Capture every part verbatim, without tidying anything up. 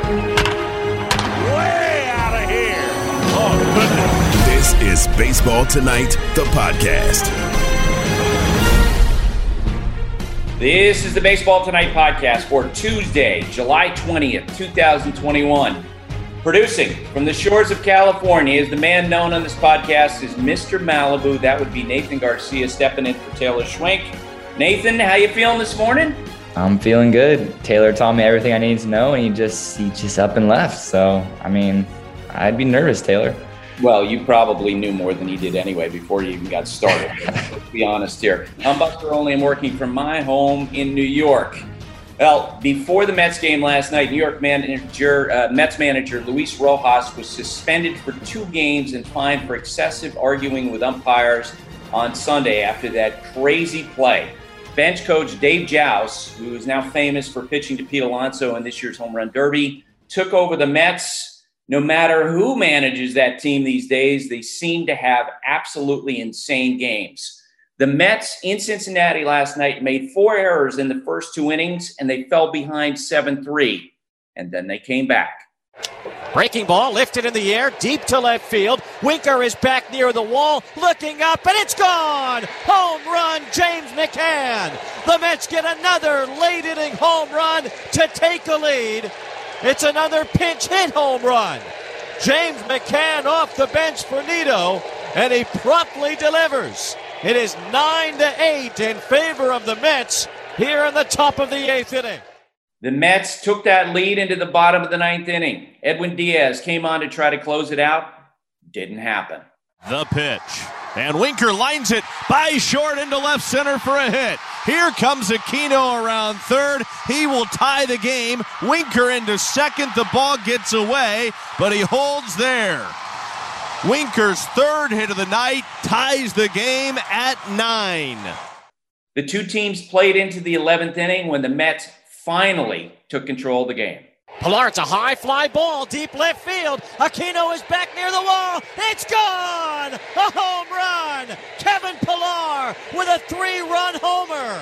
Way out of here. Oh, goodness. This is Baseball Tonight, the podcast. This is the Baseball Tonight podcast for Tuesday, July twentieth, twenty twenty-one. Producing from the shores of California is the man known on this podcast as Mister Malibu. That would be Nathan Garcia stepping in for Taylor Schwenk. Nathan, how you feeling this morning? I'm feeling good. Taylor taught me everything I needed to know, and he just he just up and left. So, I mean, I'd be nervous, Taylor. Well, you probably knew more than he did anyway before you even got started. Let's be honest here. I'm Buster Olney. I'm working from my home in New York. Well, before the Mets game last night, New York manager, uh, Mets manager Luis Rojas was suspended for two games and fined for excessive arguing with umpires on Sunday after that crazy play. Bench coach Dave Jauss, who is now famous for pitching to Pete Alonso in this year's Home Run Derby, took over the Mets. No matter who manages that team these days, they seem to have absolutely insane games. The Mets in Cincinnati last night made four errors in the first two innings, and they fell behind seven three. And then they came back. Breaking ball lifted in the air, deep to left field. Winker is back near the wall, looking up, and it's gone! Home run, James McCann! The Mets get another late-inning home run to take the lead. It's another pinch hit home run. James McCann off the bench for Nido, and he promptly delivers. It is nine to eight in favor of the Mets here in the top of the eighth inning. The Mets took that lead into the bottom of the ninth inning. Edwin Diaz came on to try to close it out. Didn't happen. The pitch. And Winker lines it by short into left center for a hit. Here comes Aquino around third. He will tie the game. Winker into second. The ball gets away, but he holds there. Winker's third hit of the night ties the game at nine. The two teams played into the eleventh inning when the Mets finally took control of the game. Pilar, it's a high fly ball, deep left field. Aquino is back near the wall. It's gone! A home run! Kevin Pilar with a three-run homer.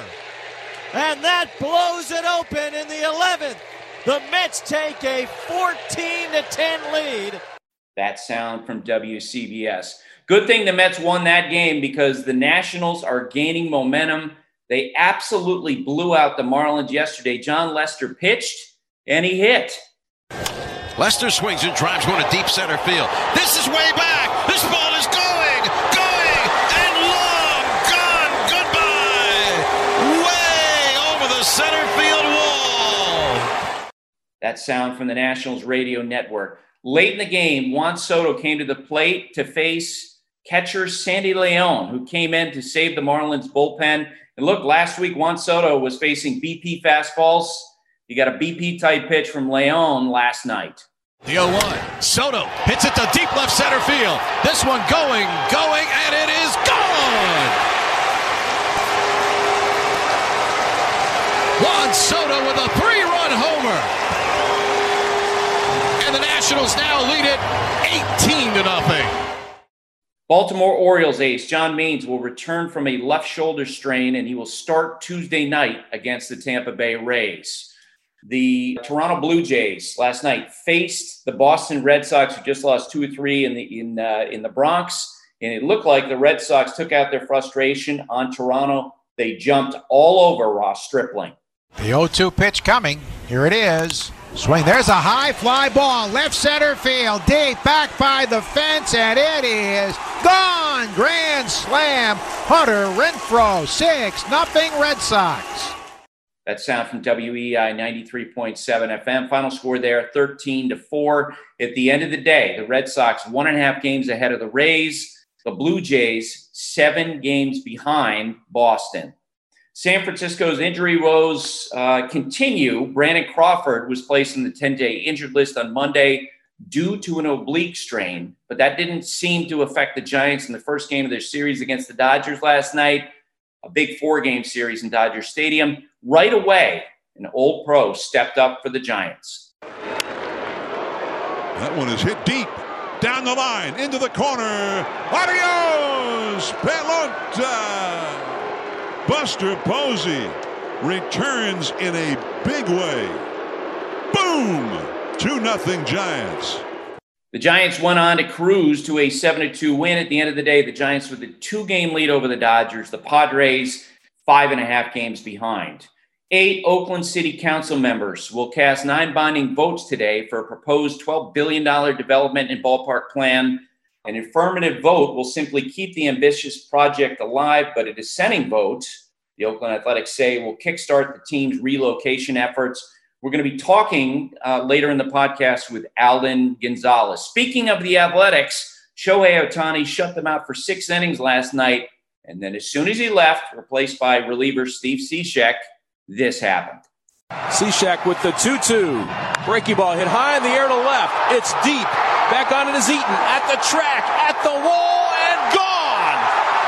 And that blows it open in the eleventh. The Mets take a fourteen to ten lead. That sound from W C B S. Good thing the Mets won that game because the Nationals are gaining momentum. They absolutely blew out the Marlins yesterday. John Lester pitched, and he hit. Lester swings and drives one to deep center field. This is way back. This ball is going, going, and long gone. Goodbye. Way over the center field wall. That sound from the Nationals radio network. Late in the game, Juan Soto came to the plate to face catcher Sandy Leon, who came in to save the Marlins bullpen. And look, last week, Juan Soto was facing B P fastballs. He got a B P-type pitch from Leon last night. The oh one. Soto hits it to deep left center field. This one going, going, and it is gone! Juan Soto with a three-run homer. And the Nationals now lead it eighteen to nothing. Baltimore Orioles ace John Means will return from a left shoulder strain, and he will start Tuesday night against the Tampa Bay Rays. The Toronto Blue Jays last night faced the Boston Red Sox, who just lost two or three in the in uh, in the Bronx, and it looked like the Red Sox took out their frustration on Toronto. They jumped all over Ross Stripling. The oh two pitch coming. Here it is. Swing. There's a high fly ball. Left center field. Deep back by the fence. And it is gone. Grand slam. Hunter Renfroe. Six. Nothing Red Sox. That sound from W E I ninety-three point seven F M. Final score there, thirteen to four. At the end of the day, the Red Sox one and a half games ahead of the Rays. The Blue Jays seven games behind Boston. San Francisco's injury woes uh, continue. Brandon Crawford was placed on the ten-day injured list on Monday due to an oblique strain, but that didn't seem to affect the Giants in the first game of their series against the Dodgers last night, a big four-game series in Dodger Stadium. Right away, an old pro stepped up for the Giants. That one is hit deep, down the line, into the corner. Adios, pelota! Buster Posey returns in a big way. Boom! two nothing Giants. The Giants went on to cruise to a seven to two win. At the end of the day, the Giants with a two-game lead over the Dodgers. The Padres, five and a half games behind. Eight Oakland City Council members will cast nine binding votes today for a proposed twelve billion dollars development and ballpark plan. An affirmative vote will simply keep the ambitious project alive, but a dissenting vote, the Oakland Athletics say, will kickstart the team's relocation efforts. We're going to be talking uh, later in the podcast with Alden Gonzalez. Speaking of the Athletics, Shohei Ohtani shut them out for six innings last night. And then as soon as he left, replaced by reliever Steve Cishek, this happened. Cishek with the two two. Breaking ball hit high in the air to left. It's deep. Back on it is Eaton at the track, at the wall, and gone.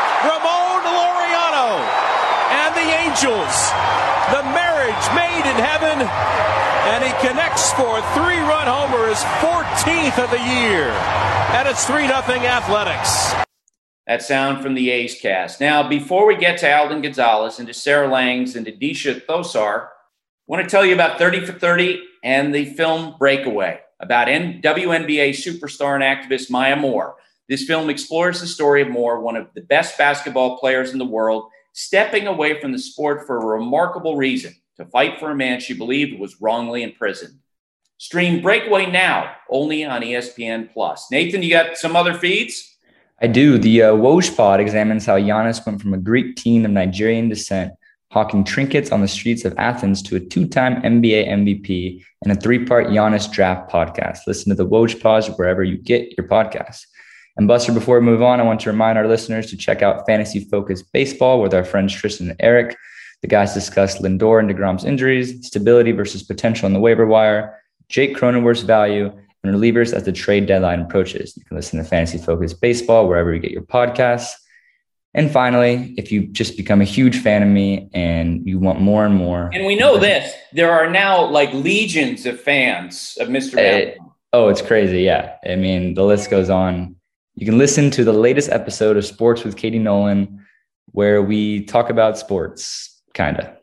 Ramon Laureano and the Angels. The marriage made in heaven. And he connects for a three-run homer, his fourteenth of the year. And it's three nothing Athletics. That sound from the A's cast. Now, before we get to Alden Gonzalez and to Sarah Langs and to Disha Thosar, I want to tell you about thirty for thirty and the film Breakaway about N- W N B A superstar and activist Maya Moore. This film explores the story of Moore, one of the best basketball players in the world, stepping away from the sport for a remarkable reason, to fight for a man she believed was wrongly imprisoned. Stream Breakaway now, only on E S P N plus. Nathan, you got some other feeds? I do. The uh, Woj Pod examines how Giannis went from a Greek teen of Nigerian descent, hawking trinkets on the streets of Athens, to a two-time N B A M V P and a three-part Giannis draft podcast. Listen to the Woj Pod wherever you get your podcasts. And Buster, before we move on, I want to remind our listeners to check out Fantasy Focused Baseball with our friends Tristan and Eric. The guys discuss Lindor and DeGrom's injuries, stability versus potential in the waiver wire, Jake Cronenworth's value, and relievers as the trade deadline approaches. You can listen to Fantasy Focused Baseball wherever you get your podcasts. And finally, if you just become a huge fan of me and you want more and more. And we know this, there are now like legions of fans of Mister It, oh, it's crazy. Yeah. I mean, the list goes on. You can listen to the latest episode of Sports with Katie Nolan, where we talk about sports, kind of.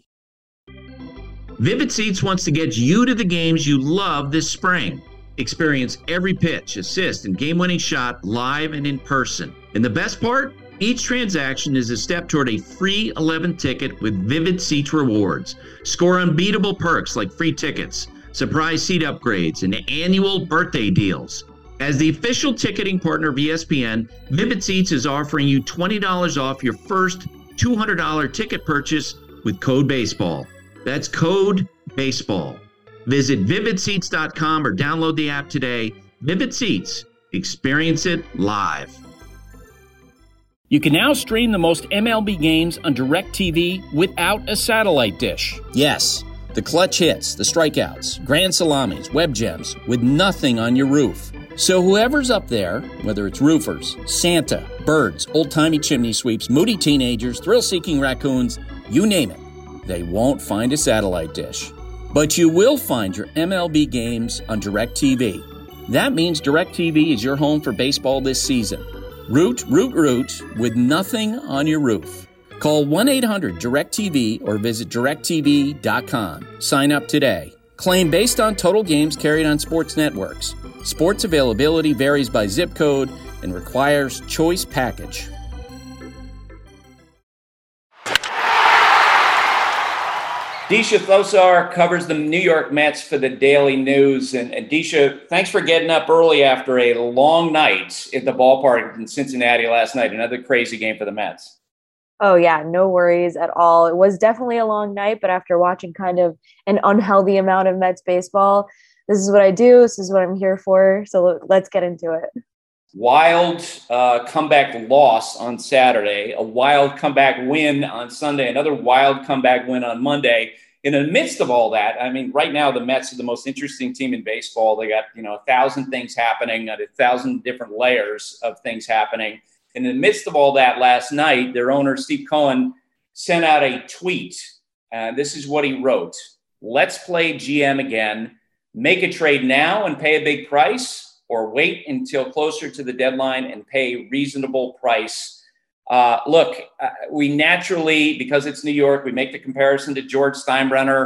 Vivid Seats wants to get you to the games you love this spring. Experience every pitch, assist, and game-winning shot live and in person. And the best part? Each transaction is a step toward a free eleventh ticket with Vivid Seats rewards. Score unbeatable perks like free tickets, surprise seat upgrades, and annual birthday deals. As the official ticketing partner of E S P N, Vivid Seats is offering you twenty dollars off your first two hundred dollars ticket purchase with code BASEBALL. That's code BASEBALL. Visit vivid seats dot com or download the app today. Vivid Seats. Experience it live. You can now stream the most M L B games on DirecTV without a satellite dish. Yes, the clutch hits, the strikeouts, grand salamis, web gems, with nothing on your roof. So whoever's up there, whether it's roofers, Santa, birds, old-timey chimney sweeps, moody teenagers, thrill-seeking raccoons, you name it, they won't find a satellite dish. But you will find your M L B games on DirecTV. That means DirecTV is your home for baseball this season. Root, root, root with nothing on your roof. Call one eight hundred direct T V or visit direct T V dot com. Sign up today. Claim based on total games carried on sports networks. Sports availability varies by zip code and requires choice package. Disha Thosar covers the New York Mets for the Daily News. And, and Disha, thanks for getting up early after a long night at the ballpark in Cincinnati last night. Another crazy game for the Mets. Oh, yeah, no worries at all. It was definitely a long night, but after watching kind of an unhealthy amount of Mets baseball, this is what I do. This is what I'm here for. So let's get into it. Wild uh, comeback loss on Saturday, a wild comeback win on Sunday, another wild comeback win on Monday. In the midst of all that, I mean, right now the Mets are the most interesting team in baseball. They got, you know, a thousand things happening, a thousand different layers of things happening. In the midst of all that last night, their owner, Steve Cohen, sent out a tweet. Uh, this is what he wrote. Let's play G M again. Make a trade now and pay a big price, or wait until closer to the deadline and pay a reasonable price. Uh, look, uh, we naturally, because it's New York, we make the comparison to George Steinbrenner.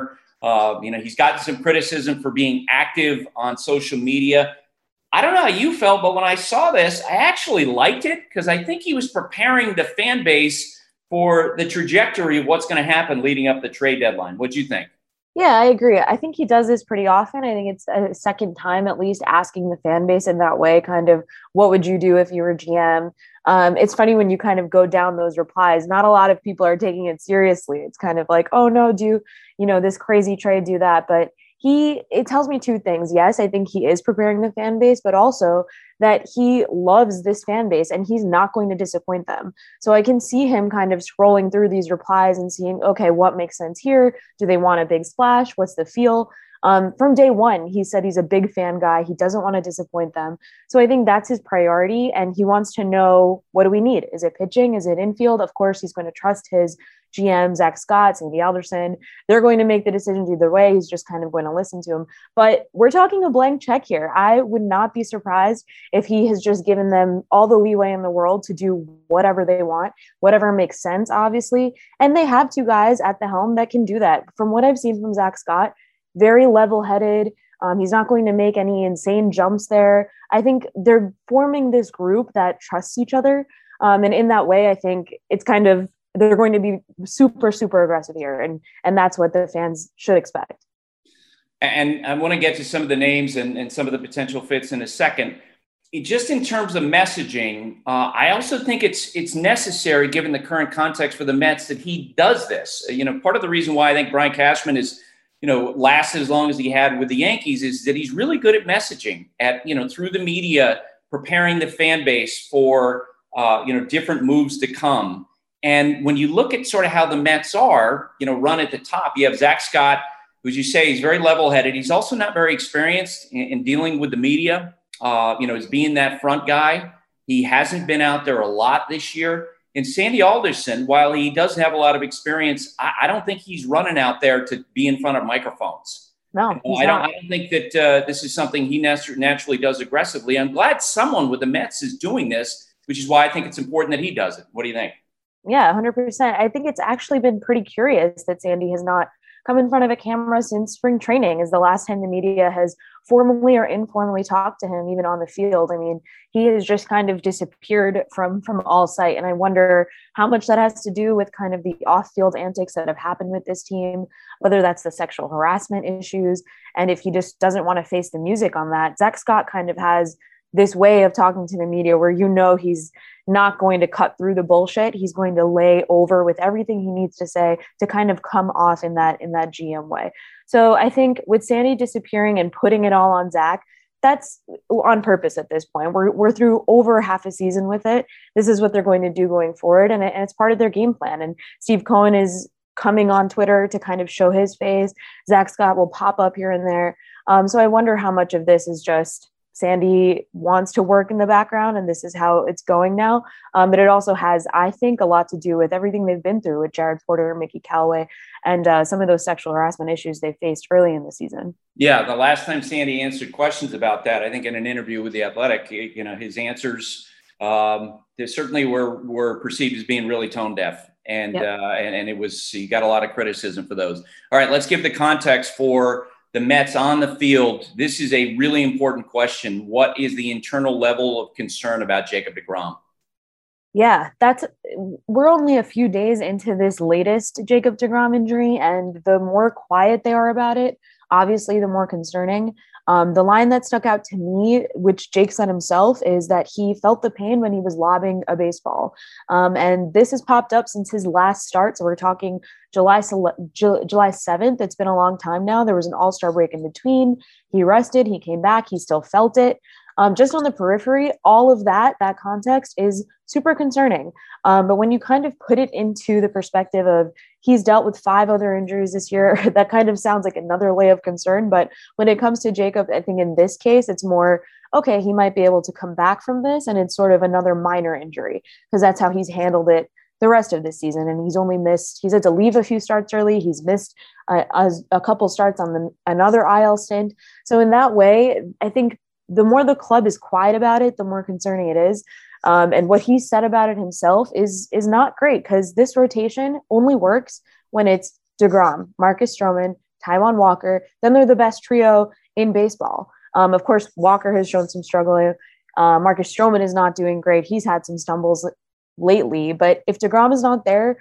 Uh, you know, he's gotten some criticism for being active on social media. I don't know how you felt, but when I saw this, I actually liked it because I think he was preparing the fan base for the trajectory of what's going to happen leading up the trade deadline. What do you think? Yeah, I agree. I think he does this pretty often. I think it's a second time at least asking the fan base in that way, kind of, what would you do if you were G M? Um, it's funny when you kind of go down those replies, not a lot of people are taking it seriously. It's kind of like, oh no, do, you know, this crazy trade, do that. But he, it tells me two things. Yes, I think he is preparing the fan base, but also that he loves this fan base and he's not going to disappoint them. So I can see him kind of scrolling through these replies and seeing, okay, what makes sense here? Do they want a big splash? What's the feel? Um, from day one, he said he's a big fan guy. He doesn't want to disappoint them. So I think that's his priority. And he wants to know, what do we need? Is it pitching? Is it infield? Of course, he's going to trust his G M, Zach Scott, Sandy Alderson. They're going to make the decisions either way. He's just kind of going to listen to him. But we're talking a blank check here. I would not be surprised if he has just given them all the leeway in the world to do whatever they want, whatever makes sense, obviously. And they have two guys at the helm that can do that. From what I've seen from Zach Scott, very level-headed. Um, he's not going to make any insane jumps there. I think they're forming this group that trusts each other. Um, and in that way, I think it's kind of, they're going to be super, super aggressive here. And, and that's what the fans should expect. And I want to get to some of the names and, and some of the potential fits in a second. It, just in terms of messaging, uh, I also think it's it's necessary, given the current context for the Mets, that he does this. You know, part of the reason why I think Brian Cashman is, you know, lasted as long as he had with the Yankees is that he's really good at messaging, at, you know, through the media, preparing the fan base for, uh, you know, different moves to come. And when you look at sort of how the Mets are, you know, run at the top, you have Zach Scott, who, as you say, he's very level-headed. He's also not very experienced in, in dealing with the media, uh, you know, as being that front guy. He hasn't been out there a lot this year. And Sandy Alderson, while he does have a lot of experience, I, I don't think he's running out there to be in front of microphones. No, he's I don't. not. I don't think that uh, this is something he nat- naturally does aggressively. I'm glad someone with the Mets is doing this, which is why I think it's important that he does it. What do you think? Yeah, one hundred percent. I think it's actually been pretty curious that Sandy has not come in front of a camera since spring training is the last time the media has formally or informally talked to him, even on the field. I mean, he has just kind of disappeared from, from all sight. And I wonder how much that has to do with kind of the off-field antics that have happened with this team, whether that's the sexual harassment issues. And if he just doesn't want to face the music on that, Zach Scott kind of has this way of talking to the media where, you know, he's not going to cut through the bullshit. He's going to lay over with everything he needs to say to kind of come off in that, in that G M way. So I think with Sandy disappearing and putting it all on Zach, that's on purpose at this point. We're, we're through over half a season with it. This is what they're going to do going forward. And, it, and it's part of their game plan. And Steve Cohen is coming on Twitter to kind of show his face. Zach Scott will pop up here and there. Um, so I wonder how much of this is just Sandy wants to work in the background and this is how it's going now. Um, but it also has, I think, a lot to do with everything they've been through with Jared Porter, Mickey Callaway, and uh, some of those sexual harassment issues they faced early in the season. Yeah, the last time Sandy answered questions about that, I think in an interview with The Athletic, you know, his answers, um, they certainly were, were perceived as being really tone deaf. And, yep. uh, and, and it was, he got a lot of criticism for those. All right, let's give the context for the Mets on the field. This is a really important question. What is the internal level of concern about Jacob deGrom? Yeah, that's, we're only a few days into this latest Jacob deGrom injury, and the more quiet they are about it, obviously the more concerning. Um, the line that stuck out to me, which Jake said himself, is that he felt the pain when he was lobbing a baseball. Um, and this has popped up since his last start. So we're talking July, July seventh. It's been a long time now. There was an all-star break in between. He rested, he came back, he still felt it. Um, just on the periphery, all of that, that context is super concerning. Um, but when you kind of put it into the perspective of he's dealt with five other injuries this year, that kind of sounds like another lay of concern. But when it comes to Jacob, I think in this case, it's more, okay, he might be able to come back from this. And it's sort of another minor injury because that's how he's handled it the rest of this season. And he's only missed, he's had to leave a few starts early. He's missed a, a, a couple starts on the, another I L stint. So in that way, I think the more the club is quiet about it, the more concerning it is. Um, and what he said about it himself is, is not great because this rotation only works when it's deGrom, Marcus Stroman, Taijuan Walker, then they're the best trio in baseball. Um, of course, Walker has shown some struggling. Uh, Marcus Stroman is not doing great. He's had some stumbles lately, but if DeGrom is not there,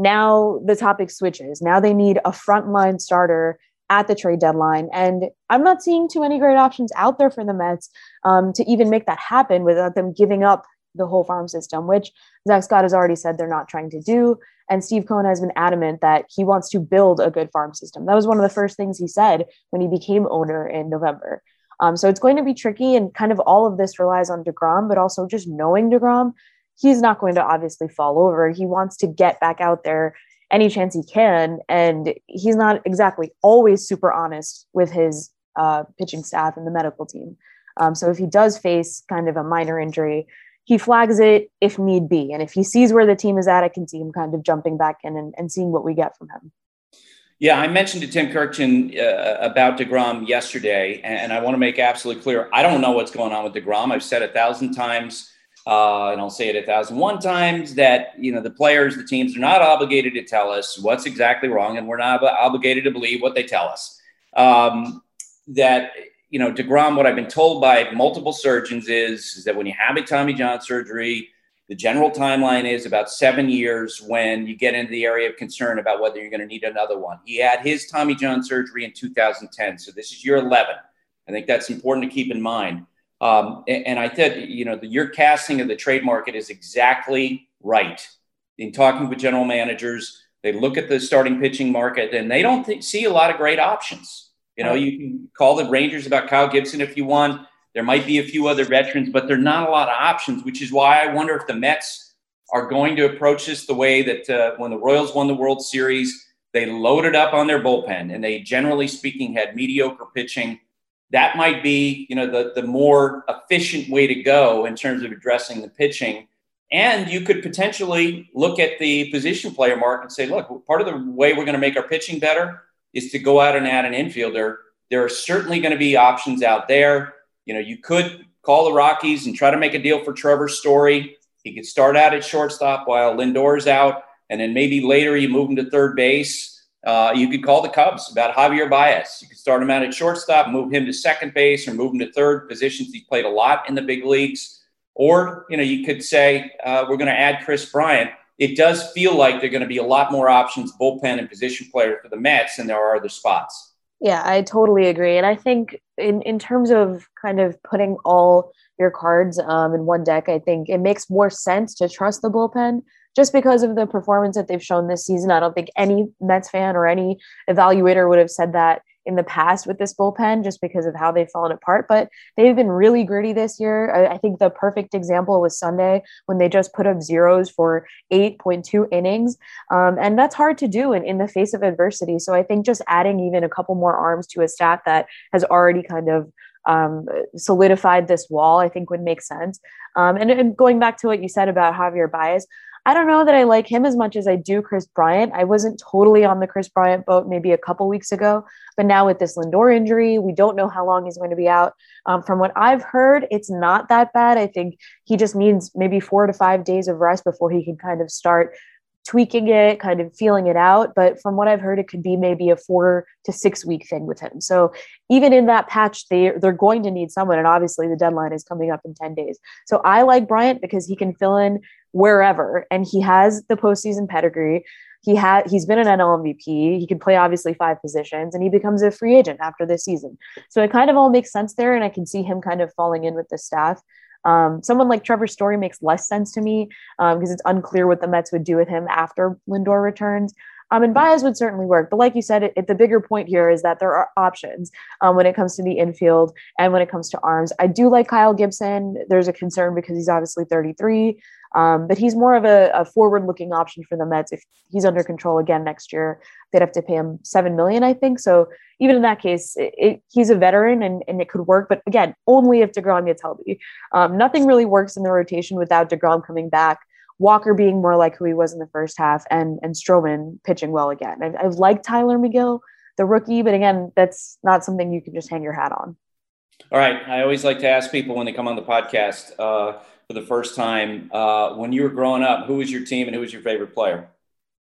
now the topic switches. Now they need a frontline starter at the trade deadline. And I'm not seeing too many great options out there for the Mets um, to even make that happen without them giving up the whole farm system, which Zach Scott has already said they're not trying to do. And Steve Cohen has been adamant that he wants to build a good farm system. That was one of the first things he said when he became owner in November. Um, so it's going to be tricky, and kind of all of this relies on DeGrom, but also just knowing DeGrom, he's not going to obviously fall over. He wants to get back out there any chance he can, and he's not exactly always super honest with his uh, pitching staff and the medical team. Um, so if he does face kind of a minor injury, he flags it if need be. And if he sees where the team is at, I can see him kind of jumping back in and, and seeing what we get from him. Yeah, I mentioned to Tim Kirkchin uh, about DeGrom yesterday, and I want to make absolutely clear, I don't know what's going on with DeGrom. I've said a thousand times, uh, and I'll say it a thousand one times, that, you know, the players, the teams are not obligated to tell us what's exactly wrong, and we're not obligated to believe what they tell us. Um, that, you know, DeGrom, what I've been told by multiple surgeons is, is that when you have a Tommy John surgery, the general timeline is about seven years when you get into the area of concern about whether you're going to need another one. He had his Tommy John surgery in two thousand ten, so this is year eleven. I think that's important to keep in mind. Um, and, and I think, you know, the, your casting of the trade market is exactly right. In talking with general managers, they look at the starting pitching market and they don't th- see a lot of great options. You know, you can call the Rangers about Kyle Gibson if you want. There might be a few other veterans, but there are not a lot of options, which is why I wonder if the Mets are going to approach this the way that uh, when the Royals won the World Series, they loaded up on their bullpen and they, generally speaking, had mediocre pitching. That might be, you know, the, the more efficient way to go in terms of addressing the pitching. And you could potentially look at the position player market and say, look, part of the way we're going to make our pitching better is to go out and add an infielder. There are certainly going to be options out there. You know, you could call the Rockies and try to make a deal for Trevor Story. He could start out at shortstop while Lindor's out, and then maybe later you move him to third base. Uh, you could call the Cubs about Javier Baez. You could start him out at shortstop, move him to second base, or move him to third, positions he's played a lot in the big leagues. Or, you know, you could say uh, we're going to add Chris Bryant. It does feel like there are going to be a lot more options, bullpen and position player for the Mets, than there are other spots. Yeah, I totally agree. And I think in, in terms of kind of putting all your cards um, in one deck, I think it makes more sense to trust the bullpen just because of the performance that they've shown this season. I don't think any Mets fan or any evaluator would have said that in the past with this bullpen just because of how they've fallen apart, but they've been really gritty this year. I, I think the perfect example was Sunday when they just put up zeros for eight point two innings. Um, and that's hard to do in, in the face of adversity. So I think just adding even a couple more arms to a staff that has already kind of um, solidified this wall, I think would make sense. Um, and, and going back to what you said about Javier Baez, I don't know that I like him as much as I do Chris Bryant. I wasn't totally on the Chris Bryant boat maybe a couple weeks ago, but now with this Lindor injury, we don't know how long he's going to be out. Um, from what I've heard, it's not that bad. I think he just needs maybe four to five days of rest before he can kind of start tweaking it, kind of feeling it out. But from what I've heard, it could be maybe a four to six week thing with him. So even in that patch, they, they're going to need someone. And obviously the deadline is coming up in ten days. So I like Bryant because he can fill in wherever, and he has the postseason pedigree. He had, he's been an N L M V P. He can play obviously five positions, and he becomes a free agent after this season. So it kind of all makes sense there. And I can see him kind of falling in with the staff. Um, someone like Trevor Story makes less sense to me um, because it's unclear what the Mets would do with him after Lindor returns. Um, and Baez would certainly work. But like you said, it, it, the bigger point here is that there are options um, when it comes to the infield and when it comes to arms. I do like Kyle Gibson. There's a concern because he's obviously thirty-three, um, but he's more of a, a forward-looking option for the Mets. If he's under control again next year, they'd have to pay him seven million dollars, I think. So even in that case, it, it, he's a veteran and, and it could work. But again, only if DeGrom gets healthy. Um, nothing really works in the rotation without DeGrom coming back, Walker being more like who he was in the first half, and and Stroman pitching well again. I've, I've liked Tyler McGill, the rookie, but again, that's not something you can just hang your hat on. All right. I always like to ask people when they come on the podcast uh, for the first time, uh, when you were growing up, who was your team and who was your favorite player?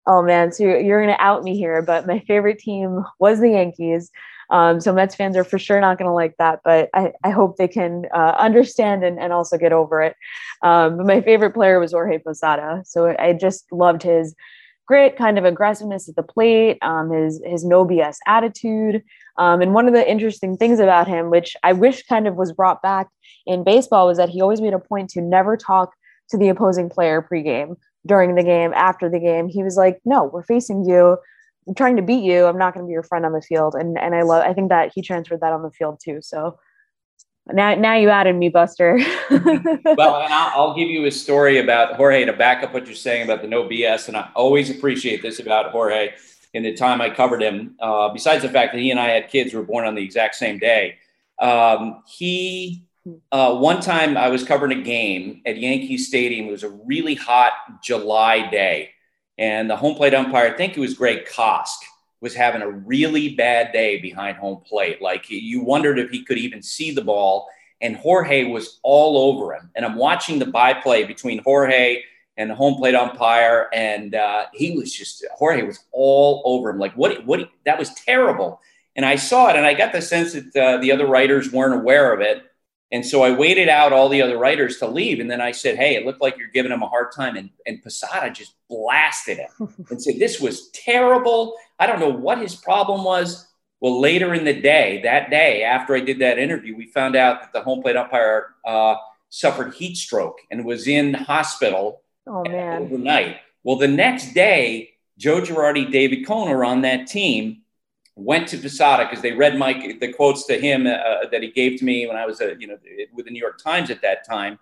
Oh man, so you're going to out me here, but my favorite team was the Yankees. Um, so Mets fans are for sure not going to like that, but I, I hope they can uh, understand and, and also get over it. Um, but my favorite player was Jorge Posada. So I just loved his grit, kind of aggressiveness at the plate, um, his his no B S attitude. Um, and one of the interesting things about him, which I wish kind of was brought back in baseball, was that he always made a point to never talk to the opposing player pregame, during the game, after the game. He was like, no, we're facing you. I'm trying to beat you. I'm not going to be your friend on the field. And and I love, I think that he transferred that on the field too. So now, now you added me, Buster. Well, and I'll, I'll give you a story about Jorge to back up what you're saying about the no B S. And I always appreciate this about Jorge in the time I covered him. Uh, besides the fact that he and I had kids who were born on the exact same day. Um, he, uh, one time I was covering a game at Yankee Stadium. It was a really hot July day. And the home plate umpire, I think it was Greg Kosk, was having a really bad day behind home plate. Like, you wondered if he could even see the ball. And Jorge was all over him. And I'm watching the byplay between Jorge and the home plate umpire. And uh, he was just, Jorge was all over him. Like, what, what, that was terrible. And I saw it, and I got the sense that uh, the other writers weren't aware of it. And so I waited out all the other writers to leave. And then I said, hey, it looked like you're giving him a hard time. And, and Posada just blasted him and said, this was terrible. I don't know what his problem was. Well, later in the day, that day, after I did that interview, we found out that the home plate umpire uh, suffered heat stroke and was in hospital oh, man. overnight. Well, the next day, Joe Girardi, David Cone were on that team. Went to Posada because they read my the quotes to him uh, that he gave to me when I was, uh, you know, with the New York Times at that time.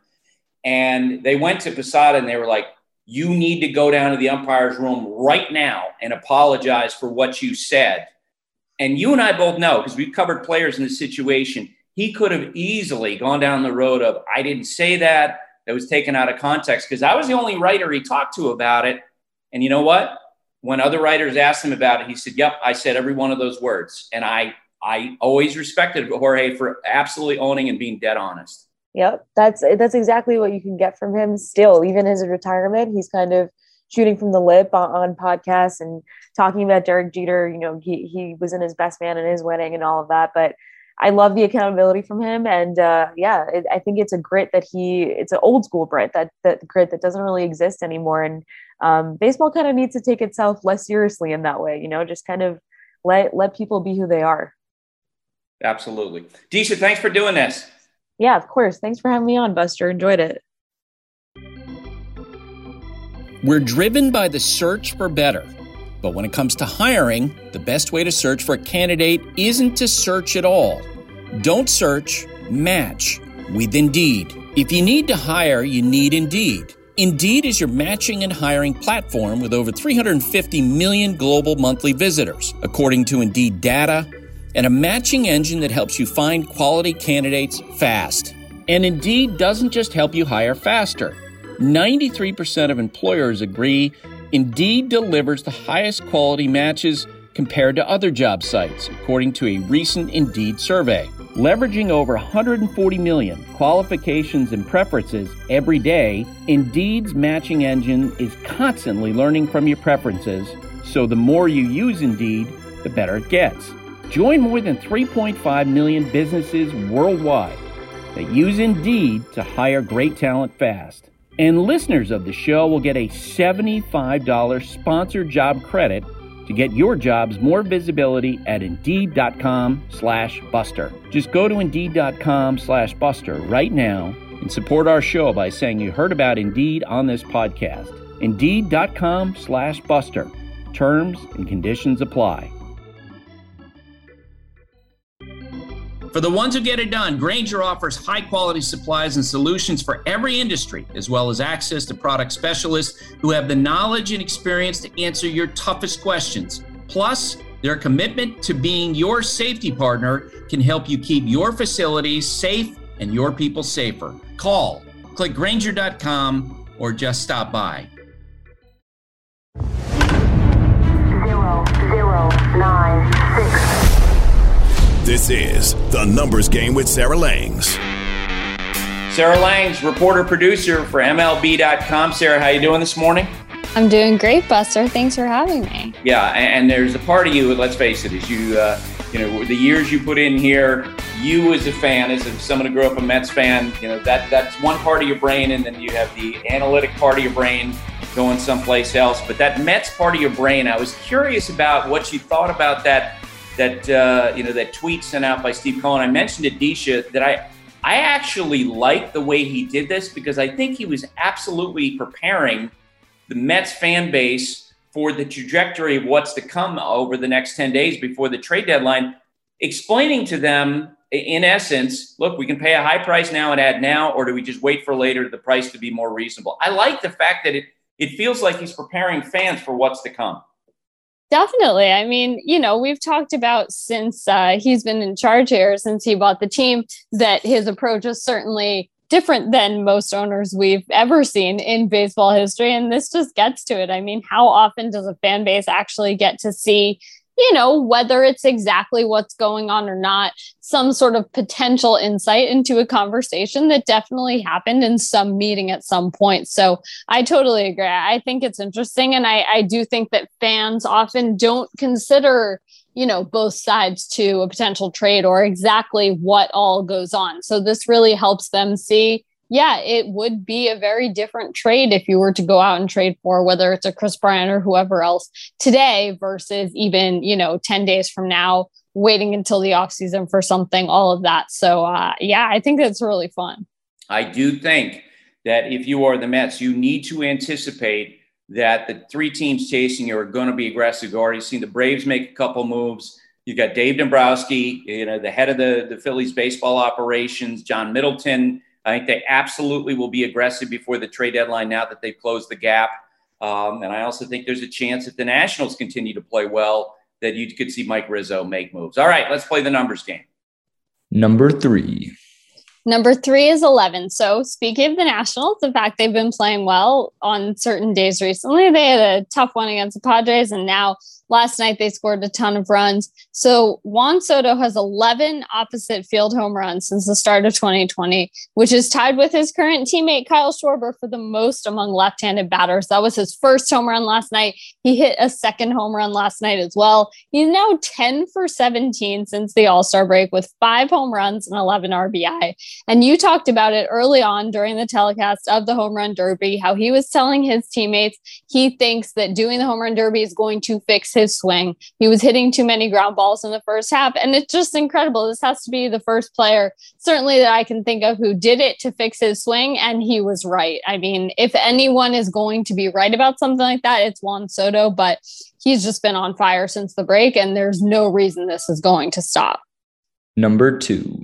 And they went to Posada and they were like, you need to go down to the umpire's room right now and apologize for what you said. And you and I both know, because we've covered players in this situation, he could have easily gone down the road of, I didn't say that. That was taken out of context because I was the only writer he talked to about it. And you know what? When other writers asked him about it, he said, yep, I said every one of those words. And I I always respected Jorge for absolutely owning and being dead honest. Yep, that's that's exactly what you can get from him still. Even his retirement, he's kind of shooting from the lip on, on podcasts and talking about Derek Jeter. You know, he, he was in his best man in his wedding and all of that. But I love the accountability from him. And uh, yeah, it, I think it's a grit that he, it's an old school grit, that, that grit that doesn't really exist anymore. And um, baseball kind of needs to take itself less seriously in that way, you know, just kind of let, let people be who they are. Absolutely. Disha, thanks for doing this. Yeah, of course. Thanks for having me on, Buster. Enjoyed it. We're driven by the search for better. But when it comes to hiring, the best way to search for a candidate isn't to search at all. Don't search, match with Indeed. If you need to hire, you need Indeed. Indeed is your matching and hiring platform with over three hundred fifty million global monthly visitors, according to Indeed data, and a matching engine that helps you find quality candidates fast. And Indeed doesn't just help you hire faster. ninety-three percent of employers agree Indeed delivers the highest quality matches compared to other job sites, according to a recent Indeed survey. Leveraging over one hundred forty million qualifications and preferences every day, Indeed's matching engine is constantly learning from your preferences, so the more you use Indeed, the better it gets. Join more than three point five million businesses worldwide that use Indeed to hire great talent fast. And listeners of the show will get a seventy-five dollars sponsored job credit to get your jobs more visibility at Indeed.com slash Buster. Just go to Indeed.com slash Buster right now and support our show by saying you heard about Indeed on this podcast. Indeed.com slash Buster. Terms and conditions apply. For the ones who get it done, Grainger offers high-quality supplies and solutions for every industry, as well as access to product specialists who have the knowledge and experience to answer your toughest questions. Plus, their commitment to being your safety partner can help you keep your facilities safe and your people safer. Call, click Grainger dot com, or just stop by. Zero, zero, nine, six. This is The Numbers Game with Sarah Langs. Sarah Langs, reporter-producer for M L B dot com. Sarah, how you doing this morning? I'm doing great, Buster. Thanks for having me. Yeah, and there's a part of you, let's face it, is you, uh, you know, the years you put in here, you as a fan, as someone who grew up a Mets fan, you know, that that's one part of your brain, and then you have the analytic part of your brain going someplace else. But that Mets part of your brain, I was curious about what you thought about that, that uh, you know, that tweet sent out by Steve Cohen. I mentioned to Disha that I, I actually liked the way he did this because I think he was absolutely preparing the Mets fan base for the trajectory of what's to come over the next ten days before the trade deadline, explaining to them, in essence, look, we can pay a high price now and add now, or do we just wait for later the price to be more reasonable? I like the fact that it, it feels like he's preparing fans for what's to come. Definitely. I mean, you know, we've talked about since uh, he's been in charge here, since he bought the team, that his approach is certainly different than most owners we've ever seen in baseball history. And this just gets to it. I mean, how often does a fan base actually get to see, you know, whether it's exactly what's going on or not, some sort of potential insight into a conversation that definitely happened in some meeting at some point. So I totally agree. I think it's interesting. And I, I do think that fans often don't consider, you know, both sides to a potential trade or exactly what all goes on. So this really helps them see, yeah, it would be a very different trade if you were to go out and trade for, whether it's a Chris Bryant or whoever else today versus even, you know, ten days from now, waiting until the offseason for something, all of that. So, uh, yeah, I think that's really fun. I do think that if you are the Mets, you need to anticipate that the three teams chasing you are going to be aggressive. You've already seen the Braves make a couple moves. You've got Dave Dombrowski, you know, the head of the, the Phillies baseball operations, John Middleton. I think they absolutely will be aggressive before the trade deadline now that they've closed the gap. Um, and I also think there's a chance if the Nationals continue to play well that you could see Mike Rizzo make moves. All right, let's play the numbers game. Number three. Number three is eleven. So speaking of the Nationals, the fact they've been playing well on certain days recently, they had a tough one against the Padres, and now last night they scored a ton of runs. So Juan Soto has eleven opposite field home runs since the start of twenty twenty, which is tied with his current teammate Kyle Schwarber for the most among left-handed batters. That was his first home run last night. He hit a second home run last night as well. He's now ten for seventeen since the All-Star break with five home runs and eleven R B I. And you talked about it early on during the telecast of the Home Run Derby, how he was telling his teammates he thinks that doing the Home Run Derby is going to fix his swing. He was hitting too many ground balls in the first half, and it's just incredible. This has to be the first player, certainly that I can think of, who did it to fix his swing, and he was right. I mean, if anyone is going to be right about something like that, it's Juan Soto, but he's just been on fire since the break, and there's no reason this is going to stop. Number two.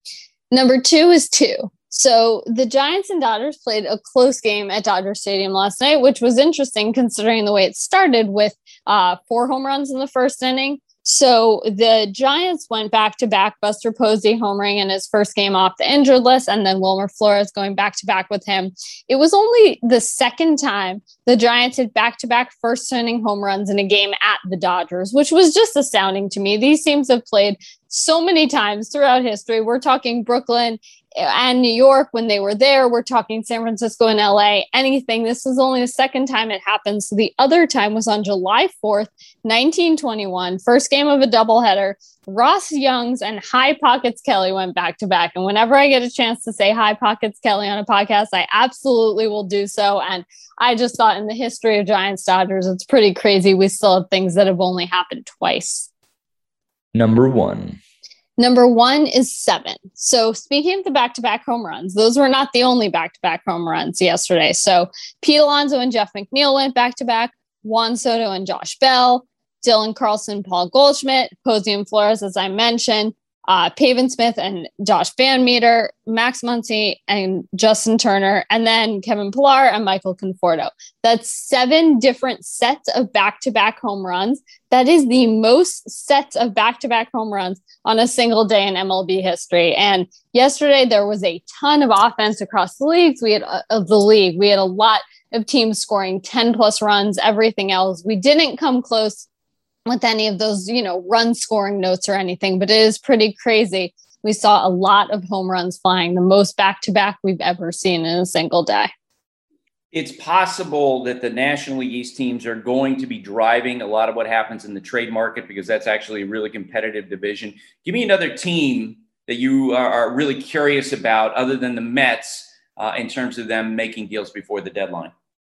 Number two is two. So the Giants and Dodgers played a close game at Dodger Stadium last night, which was interesting considering the way it started with uh, four home runs in the first inning. So the Giants went back-to-back, Buster Posey homering in his first game off the injured list, and then Wilmer Flores going back-to-back with him. It was only the second time the Giants hit back-to-back first-inning home runs in a game at the Dodgers, which was just astounding to me. These teams have played so many times throughout history. We're talking Brooklyn and New York when they were there. We're talking San Francisco and L A, anything. This is only the second time it happened. So the other time was on July fourth, nineteen twenty-one, first game of a doubleheader. Ross Youngs and High Pockets Kelly went back to back. And whenever I get a chance to say High Pockets Kelly on a podcast, I absolutely will do so. And I just thought in the history of Giants Dodgers, it's pretty crazy. We still have things that have only happened twice. Number one. Number one is seven. So speaking of the back-to-back home runs, those were not the only back-to-back home runs yesterday. So Pete Alonso and Jeff McNeil went back-to-back, Juan Soto and Josh Bell, Dylan Carlson, Paul Goldschmidt, Posey and Flores, as I mentioned, uh, Pavin Smith and Josh Van Meter, Max Muncy and Justin Turner, and then Kevin Pillar and Michael Conforto. That's seven different sets of back-to-back home runs. That is the most sets of back-to-back home runs on a single day in M L B history. And yesterday there was a ton of offense across the leagues. We had uh, of the league. We had a lot of teams scoring ten plus runs, everything else. We didn't come close with any of those, you know, run scoring notes or anything, but it is pretty crazy. We saw a lot of home runs flying, the most back-to-back we've ever seen in a single day. It's possible that the National League East teams are going to be driving a lot of what happens in the trade market because that's actually a really competitive division. Give me another team that you are, are really curious about other than the Mets uh, in terms of them making deals before the deadline.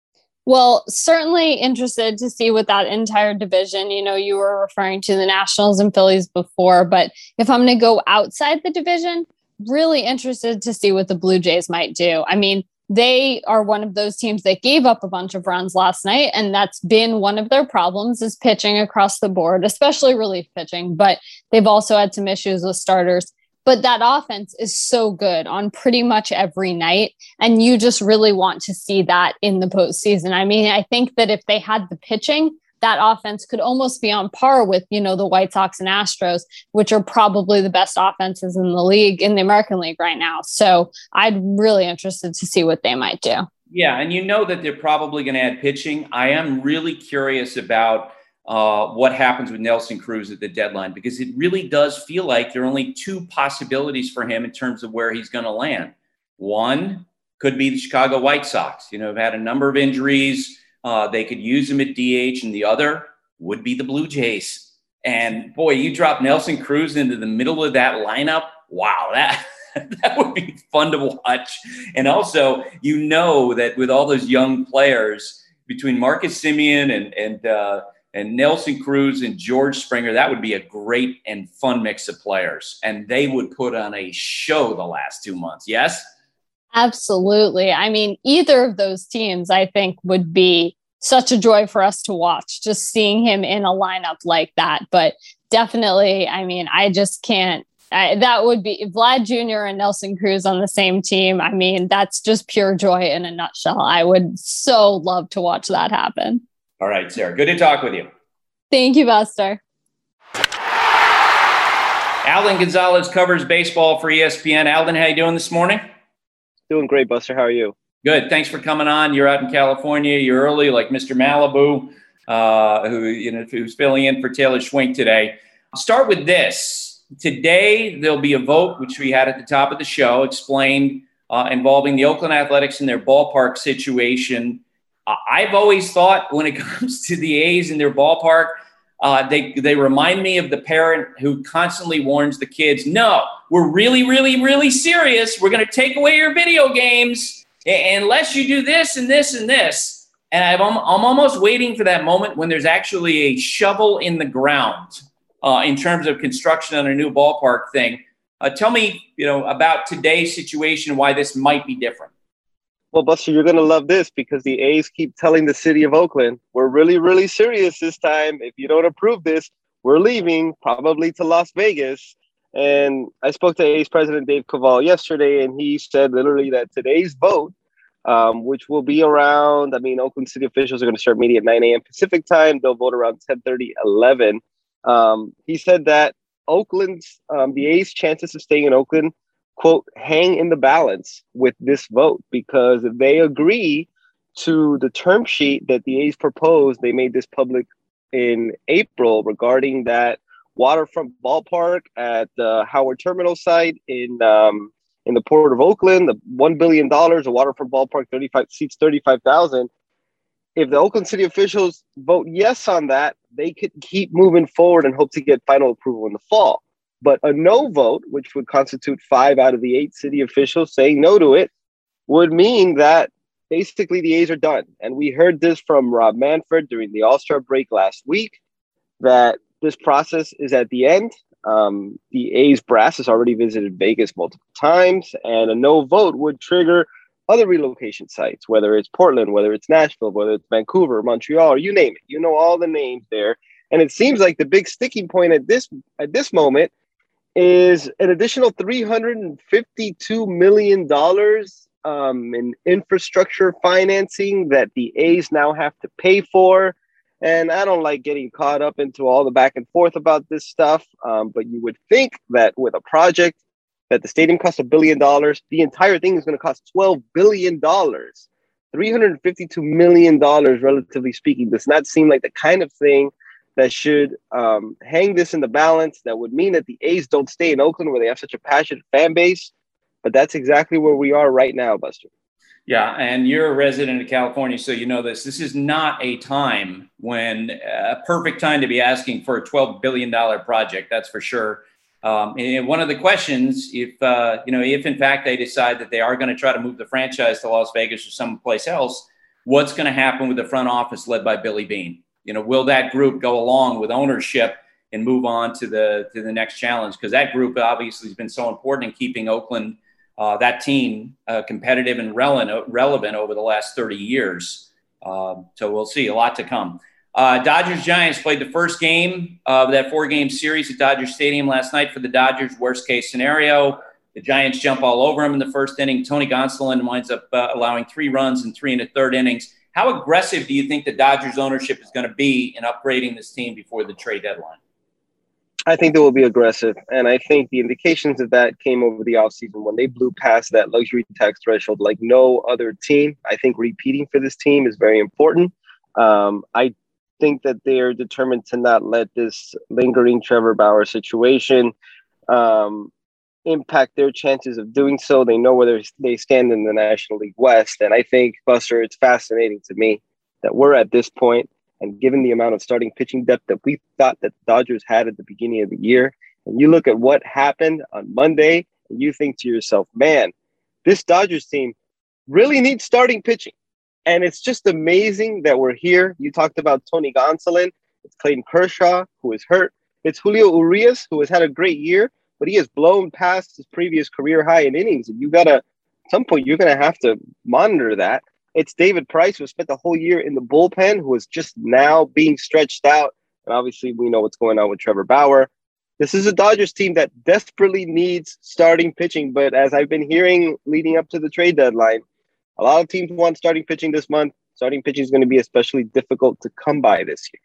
Well, certainly interested to see what that entire division, you know, you were referring to the Nationals and Phillies before, but if I'm going to go outside the division, really interested to see what the Blue Jays might do. I mean, they are one of those teams that gave up a bunch of runs last night, and that's been one of their problems is pitching across the board, especially relief pitching, but they've also had some issues with starters. But that offense is so good on pretty much every night, and you just really want to see that in the postseason. I mean, I think that if they had the pitching, that offense could almost be on par with, you know, the White Sox and Astros, which are probably the best offenses in the league, in the American League right now. So I'm really interested to see what they might do. Yeah, and you know that they're probably going to add pitching. I am really curious about uh, what happens with Nelson Cruz at the deadline, because it really does feel like there are only two possibilities for him in terms of where he's going to land. One could be the Chicago White Sox. You know, have had a number of injuries. Uh, they could use him at D H, and the other would be the Blue Jays. And boy, you drop Nelson Cruz into the middle of that lineup. Wow, that that would be fun to watch. And also, you know that with all those young players between Marcus Semien and and uh, and Nelson Cruz and George Springer, that would be a great and fun mix of players. And they would put on a show the last two months. Yes. Absolutely. I mean, either of those teams, I think, would be such a joy for us to watch, just seeing him in a lineup like that. But definitely, I mean, I just can't. I, that would be Vlad Junior and Nelson Cruz on the same team. I mean, that's just pure joy in a nutshell. I would so love to watch that happen. All right, Sarah. Good to talk with you. Thank you, Buster. Alden Gonzalez covers baseball for E S P N. Alden, how you doing this morning? Doing great, Buster. How are you? Good. Thanks for coming on. You're out in California. You're early, like Mister Malibu, uh, who you know who's filling in for Taylor Schwink today. I'll start with this. Today, there'll be a vote, which we had at the top of the show, explained uh, involving the Oakland Athletics and their ballpark situation. Uh, I've always thought when it comes to the A's and their ballpark, uh, they, they remind me of the parent who constantly warns the kids, no, we're really, really, really serious. We're going to take away your video games unless you do this and this and this. And I've, I'm almost waiting for that moment when there's actually a shovel in the ground uh, in terms of construction on a new ballpark thing. Uh, tell me, you know, about today's situation, why this might be different. Well, Buster, you're going to love this because the A's keep telling the city of Oakland, we're really, really serious this time. If you don't approve this, we're leaving, probably to Las Vegas. And I spoke to A's president Dave Kaval yesterday, and he said literally that today's vote, um, which will be around, I mean, Oakland city officials are going to start meeting at nine a.m. Pacific time. They'll vote around ten thirty, eleven. Um, he said that Oakland's, um, the A's chances of staying in Oakland, quote, hang in the balance with this vote, because if they agree to the term sheet that the A's proposed, they made this public in April regarding that waterfront ballpark at the Howard Terminal site in um, in the Port of Oakland, the one billion dollars, a waterfront ballpark, thirty-five seats, thirty-five thousand. If the Oakland city officials vote yes on that, they could keep moving forward and hope to get final approval in the fall. But a no vote, which would constitute five out of the eight city officials saying no to it, would mean that basically the A's are done. And we heard this from Rob Manfred during the All-Star break last week, that this process is at the end. Um, the A's brass has already visited Vegas multiple times, and a no vote would trigger other relocation sites, whether it's Portland, whether it's Nashville, whether it's Vancouver, Montreal, or you name it. You know all the names there. And it seems like the big sticking point at this at this moment is an additional three hundred fifty-two million dollars um, in infrastructure financing that the A's now have to pay for. And I don't like getting caught up into all the back and forth about this stuff, um, but you would think that with a project that the stadium costs a billion dollars, the entire thing is going to cost twelve billion dollars. three hundred fifty-two million dollars, relatively speaking, does not seem like the kind of thing that should um, hang this in the balance. That would mean that the A's don't stay in Oakland, where they have such a passionate fan base. But that's exactly where we are right now, Buster. Yeah, and you're a resident of California, so you know this. This is not a time when a perfect time to be asking for a twelve billion dollars project, that's for sure. Um, and one of the questions, if, uh, you know, if in fact they decide that they are going to try to move the franchise to Las Vegas or someplace else, what's going to happen with the front office led by Billy Beane? You know, will that group go along with ownership and move on to the to the next challenge? Because that group obviously has been so important in keeping Oakland, uh, that team, uh, competitive and relevant, relevant over the last thirty years. Um, so we'll see, a lot to come. Uh, Dodgers-Giants played the first game of that four-game series at Dodger Stadium last night for the Dodgers. Worst-case scenario, the Giants jump all over them in the first inning. Tony Gonsolin winds up uh, allowing three runs in three and a third innings. How aggressive do you think the Dodgers ownership is going to be in upgrading this team before the trade deadline? I think they will be aggressive. And I think the indications of that came over the offseason when they blew past that luxury tax threshold like no other team. I think repeating for this team is very important. Um, I think that they're determined to not let this lingering Trevor Bauer situation um, impact their chances of doing so. They know where they stand in the National League West. And I think, Buster, it's fascinating to me that we're at this point, and given the amount of starting pitching depth that we thought that the Dodgers had at the beginning of the year, and you look at what happened on Monday, and you think to yourself, man, this Dodgers team really needs starting pitching. And it's just amazing that we're here. You talked about Tony Gonsolin. It's Clayton Kershaw, who is hurt. It's Julio Urias, who has had a great year, but he has blown past his previous career high in innings. And you got to, at some point, you're going to have to monitor that. It's David Price, who spent the whole year in the bullpen, who is just now being stretched out. And obviously, we know what's going on with Trevor Bauer. This is a Dodgers team that desperately needs starting pitching. But as I've been hearing leading up to the trade deadline, a lot of teams want starting pitching this month. Starting pitching is going to be especially difficult to come by this year.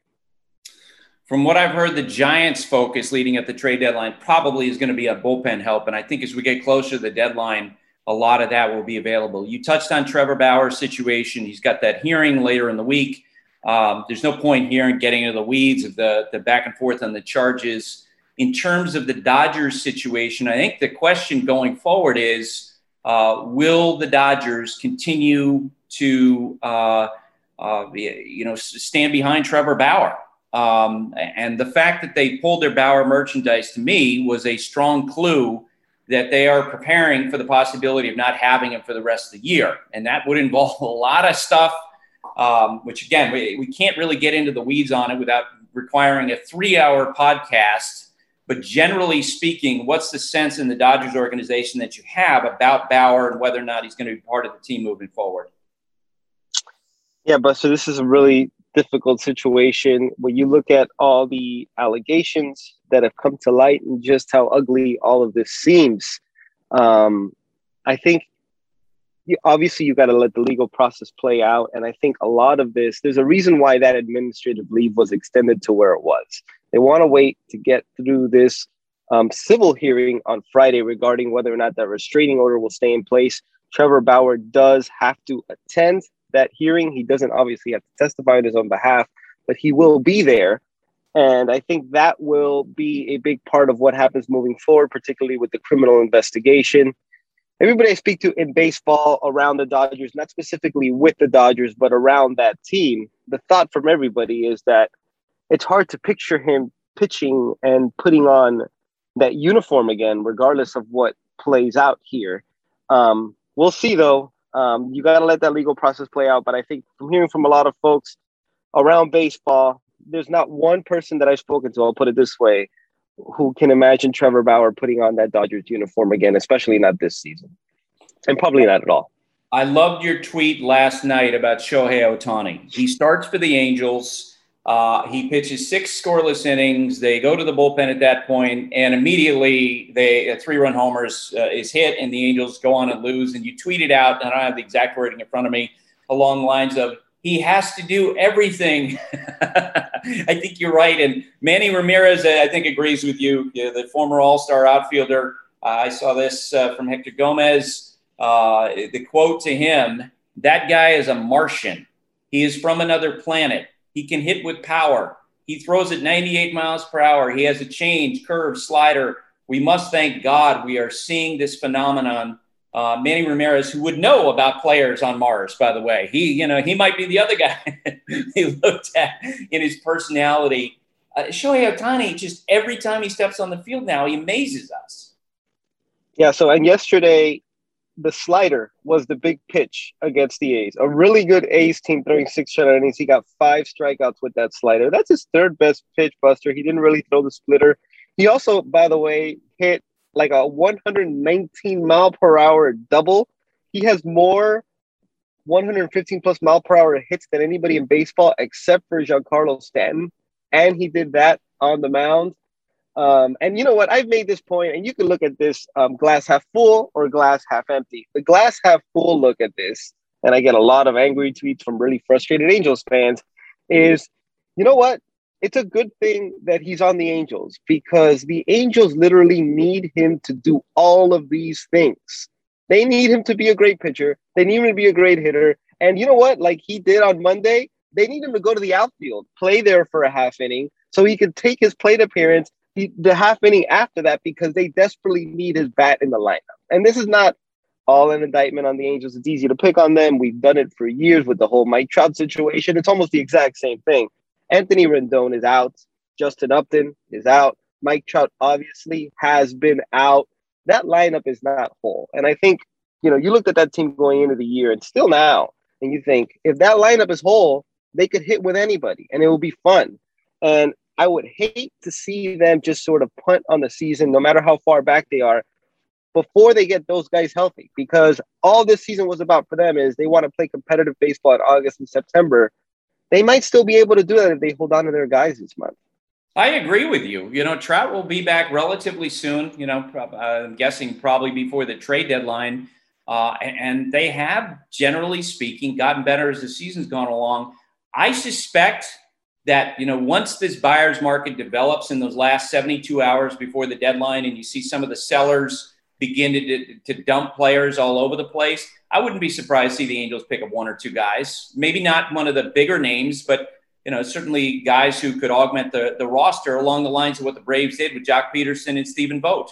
From what I've heard, the Giants' focus leading up the trade deadline probably is going to be on bullpen help. And I think as we get closer to the deadline, a lot of that will be available. You touched on Trevor Bauer's situation. He's got that hearing later in the week. Um, there's no point here in getting into the weeds of the, the back and forth on the charges. In terms of the Dodgers situation, I think the question going forward is, Uh, will the Dodgers continue to, uh, uh, you know, stand behind Trevor Bauer? Um, and the fact that they pulled their Bauer merchandise, to me, was a strong clue that they are preparing for the possibility of not having him for the rest of the year. And that would involve a lot of stuff, um, which, again, we, we can't really get into the weeds on it without requiring a three-hour podcast. But generally speaking, what's the sense in the Dodgers organization that you have about Bauer and whether or not he's going to be part of the team moving forward? Yeah, but so this is a really difficult situation when you look at all the allegations that have come to light and just how ugly all of this seems. Um, I think you, obviously you got to let the legal process play out. And I think a lot of this, there's a reason why that administrative leave was extended to where it was. They want to wait to get through this um, civil hearing on Friday regarding whether or not that restraining order will stay in place. Trevor Bauer does have to attend that hearing. He doesn't obviously have to testify on his own behalf, but he will be there. And I think that will be a big part of what happens moving forward, particularly with the criminal investigation. Everybody I speak to in baseball around the Dodgers, not specifically with the Dodgers, but around that team, the thought from everybody is that it's hard to picture him pitching and putting on that uniform again, regardless of what plays out here. Um, we'll see, though. Um, you got to let that legal process play out. But I think from hearing from a lot of folks around baseball, there's not one person that I've spoken to, I'll put it this way, who can imagine Trevor Bauer putting on that Dodgers uniform again, especially not this season. And probably not at all. I loved your tweet last night about Shohei Ohtani. He starts for the Angels. Uh, he pitches six scoreless innings. They go to the bullpen at that point, and immediately they a three-run homers uh, is hit, and the Angels go on and lose. And you tweeted out, and I don't have the exact wording in front of me, along the lines of, he has to do everything. I think you're right. And Manny Ramirez, I think, agrees with you, you know, the former all-star outfielder. Uh, I saw this uh, from Hector Gomez. Uh, the quote to him, that guy is a Martian. He is from another planet. He can hit with power. He throws at ninety-eight miles per hour. He has a change, curve, slider. We must thank God we are seeing this phenomenon Uh, Manny Ramirez, who would know about players on Mars, by the way. He, you know, he might be the other guy he looked at in his personality. Uh, Shohei Ohtani, just every time he steps on the field now, he amazes us. Yeah, so and yesterday, the slider was the big pitch against the A's. A really good A's team throwing six shutout innings. He got five strikeouts with that slider. That's his third best pitch, Buster. He didn't really throw the splitter. He also, by the way, hit like a one hundred nineteen mile per hour double. He has more one hundred fifteen plus mile per hour hits than anybody in baseball except for Giancarlo Stanton. And he did that on the mound. Um, and you know what? I've made this point, and you can look at this um, glass half full or glass half empty. The glass half full look at this, and I get a lot of angry tweets from really frustrated Angels fans, is, you know what? It's a good thing that he's on the Angels because the Angels literally need him to do all of these things. They need him to be a great pitcher. They need him to be a great hitter. And you know what? Like he did on Monday, they need him to go to the outfield, play there for a half inning so he can take his plate appearance the, the half inning after that because they desperately need his bat in the lineup. And this is not all an indictment on the Angels. It's easy to pick on them. We've done it for years with the whole Mike Trout situation. It's almost the exact same thing. Anthony Rendon is out. Justin Upton is out. Mike Trout obviously has been out. That lineup is not whole. And I think, you know, you looked at that team going into the year and still now, and you think if that lineup is whole, they could hit with anybody and it will be fun. And I would hate to see them just sort of punt on the season, no matter how far back they are, before they get those guys healthy. Because all this season was about for them is they want to play competitive baseball in August and September. They might still be able to do that if they hold on to their guys this month. I agree with you. You know, Trout will be back relatively soon, you know, I'm guessing probably before the trade deadline. Uh, and they have, generally speaking, gotten better as the season's gone along. I suspect that, you know, once this buyer's market develops in those last seventy-two hours before the deadline and you see some of the sellers begin to, to dump players all over the place, I wouldn't be surprised to see the Angels pick up one or two guys. Maybe not one of the bigger names, but, you know, certainly guys who could augment the, the roster along the lines of what the Braves did with Jock Peterson and Stephen Vogt.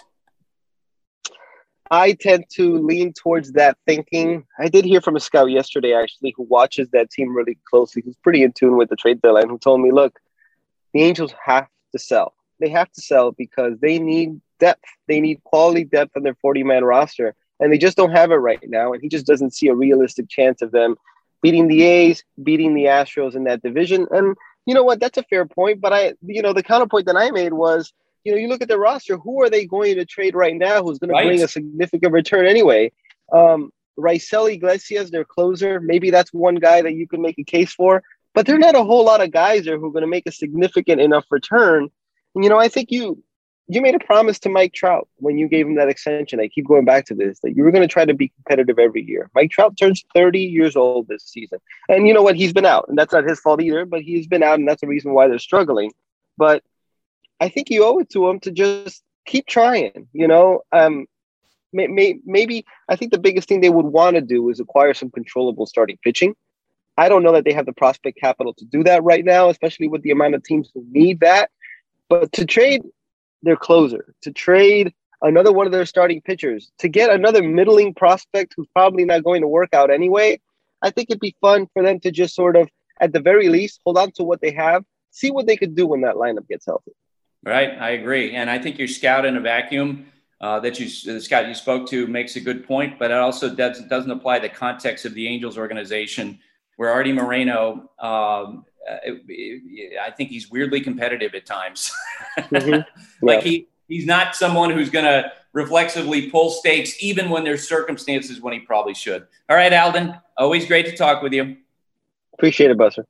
I tend to lean towards that thinking. I did hear from a scout yesterday, actually, who watches that team really closely, who's pretty in tune with the trade deadline, who told me, look, the Angels have to sell. They have to sell because they need depth. They need quality depth on their forty-man roster, and they just don't have it right now. And he just doesn't see a realistic chance of them beating the A's, beating the Astros in that division. And you know what? That's a fair point. But I, you know, the counterpoint that I made was, you know, you look at the roster, who are they going to trade right now who's going right. to bring a significant return anyway? Um, Raisel Iglesias, their closer, maybe that's one guy that you can make a case for. But there are not a whole lot of guys there who are going to make a significant enough return. And, you know, I think you you made a promise to Mike Trout when you gave him that extension. I keep going back to this, that you were going to try to be competitive every year. Mike Trout turns thirty years old this season. And you know what? He's been out. And that's not his fault either, but he's been out, and that's the reason why they're struggling. But I think you owe it to him to just keep trying, you know. Um, may, may, maybe I think the biggest thing they would want to do is acquire some controllable starting pitching. I don't know that they have the prospect capital to do that right now, especially with the amount of teams who need that. But to trade their closer, to trade another one of their starting pitchers, to get another middling prospect who's probably not going to work out anyway, I think it'd be fun for them to just sort of, at the very least, hold on to what they have, see what they could do when that lineup gets healthy. Right, I agree. And I think your scout in a vacuum uh, that you, the scout you spoke to makes a good point, but it also does, doesn't apply the context of the Angels organization where Artie Moreno, um, it, it, I think he's weirdly competitive at times. Mm-hmm. Like yeah. he, he's not someone who's going to reflexively pull stakes even when there's circumstances when he probably should. All right, Alden, always great to talk with you. Appreciate it, Buster.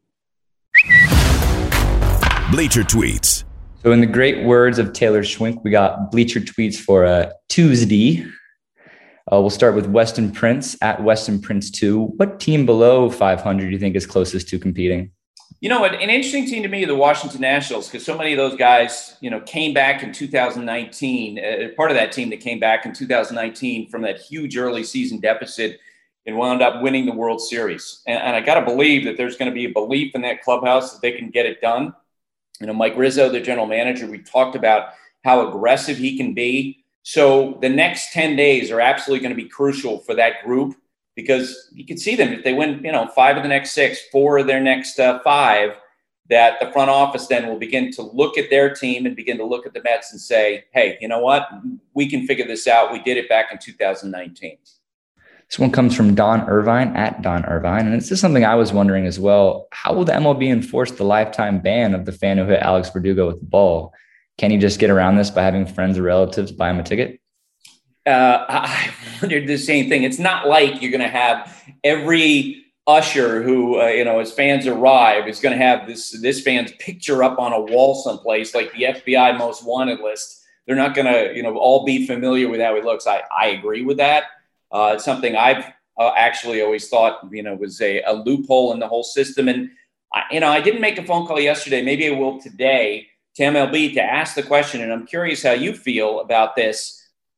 Bleacher Tweets. So in the great words of Taylor Schwink, we got Bleacher Tweets for uh, Tuesday. Uh, we'll start with Weston Prince at Weston Prince two. What team below five hundred do you think is closest to competing? You know, an, an interesting team to me are the Washington Nationals, because so many of those guys, you know, came back in two thousand nineteen, uh, part of that team that came back in two thousand nineteen from that huge early season deficit and wound up winning the World Series. And, and I got to believe that there's going to be a belief in that clubhouse that they can get it done. You know, Mike Rizzo, the general manager, we talked about how aggressive he can be. So the next ten days are absolutely going to be crucial for that group, because you can see them if they win, you know, five of the next six, four of their next uh, five, that the front office then will begin to look at their team and begin to look at the Mets and say, hey, you know what? We can figure this out. We did it back in two thousand nineteen. This one comes from Don Irvine at Don Irvine. And it's just something I was wondering as well. How will the M L B enforce the lifetime ban of the fan who hit Alex Verdugo with the ball? Can you just get around this by having friends or relatives buy him a ticket? Uh, I wondered the same thing. It's not like you're going to have every usher who, uh, you know, as fans arrive is going to have this, this fan's picture up on a wall someplace like the F B I most wanted list. They're not going to, you know, all be familiar with how he looks. I, I agree with that. Uh, it's something I've uh, actually always thought, you know, was a, a loophole in the whole system. And, I, you know, I didn't make a phone call yesterday. Maybe I will today to M L B to ask the question. And I'm curious how you feel about this.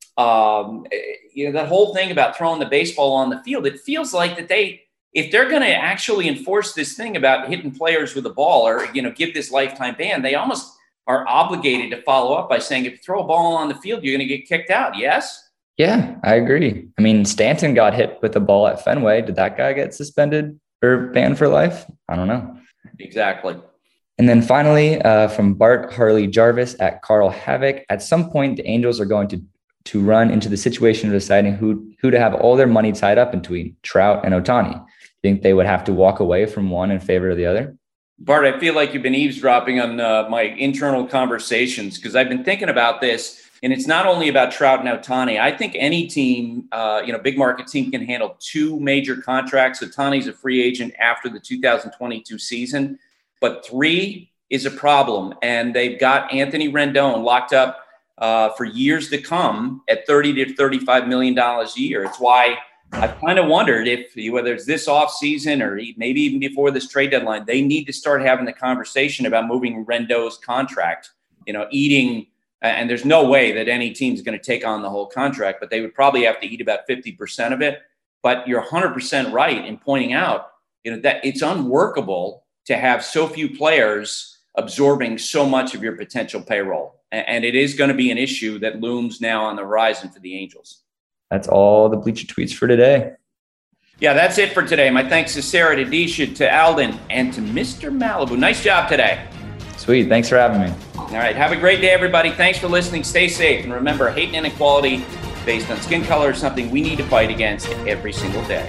Um, you know, that whole thing about throwing the baseball on the field, it feels like that they, if they're going to actually enforce this thing about hitting players with a ball or, you know, give this lifetime ban, they almost are obligated to follow up by saying, if you throw a ball on the field, you're going to get kicked out. Yes? Yeah, I agree. I mean, Stanton got hit with a ball at Fenway. Did that guy get suspended or banned for life? I don't know. Exactly. And then finally, uh, from Bart Harley Jarvis at Carl Havoc, at some point, the Angels are going to to run into the situation of deciding who who to have all their money tied up in between Trout and Ohtani. Do you think they would have to walk away from one in favor of the other? Bart, I feel like you've been eavesdropping on uh, my internal conversations, because I've been thinking about this, and it's not only about Trout and Ohtani. I think any team, uh, you know, big market team can handle two major contracts. Ohtani's a free agent after the two thousand twenty-two season, but three is a problem, and they've got Anthony Rendon locked up Uh, for years to come at thirty to thirty-five million dollars a year. It's why I've kind of wondered if, whether it's this offseason or maybe even before this trade deadline, they need to start having the conversation about moving Rendon's contract, you know, eating, and there's no way that any team's going to take on the whole contract, but they would probably have to eat about fifty percent of it. But you're one hundred percent right in pointing out, you know, that it's unworkable to have so few players absorbing so much of your potential payroll. And it is going to be an issue that looms now on the horizon for the Angels. That's all the Bleacher Tweets for today. Yeah, that's it for today. My thanks to Sarah, to Disha, to Alden, and to Mister Malibu. Nice job today. Sweet. Thanks for having me. All right. Have a great day, everybody. Thanks for listening. Stay safe. And remember, hate and inequality based on skin color is something we need to fight against every single day.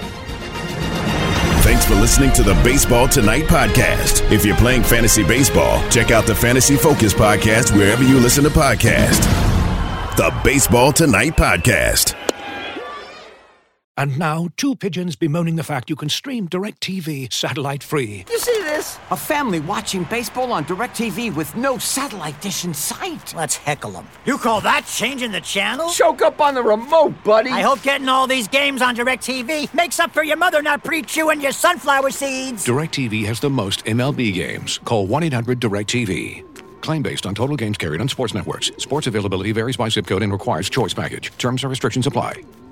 Thanks for listening to the Baseball Tonight podcast. If you're playing fantasy baseball, check out the Fantasy Focus podcast wherever you listen to podcasts. The Baseball Tonight podcast. And now, two pigeons bemoaning the fact you can stream DirecTV satellite-free. You see this? A family watching baseball on DirecTV with no satellite dish in sight. Let's heckle them. You call that changing the channel? Choke up on the remote, buddy. I hope getting all these games on DirecTV makes up for your mother not pre-chewing your sunflower seeds. DirecTV has the most M L B games. Call one eight hundred direct T V. Claim based on total games carried on sports networks. Sports availability varies by zip code and requires choice package. Terms and restrictions apply.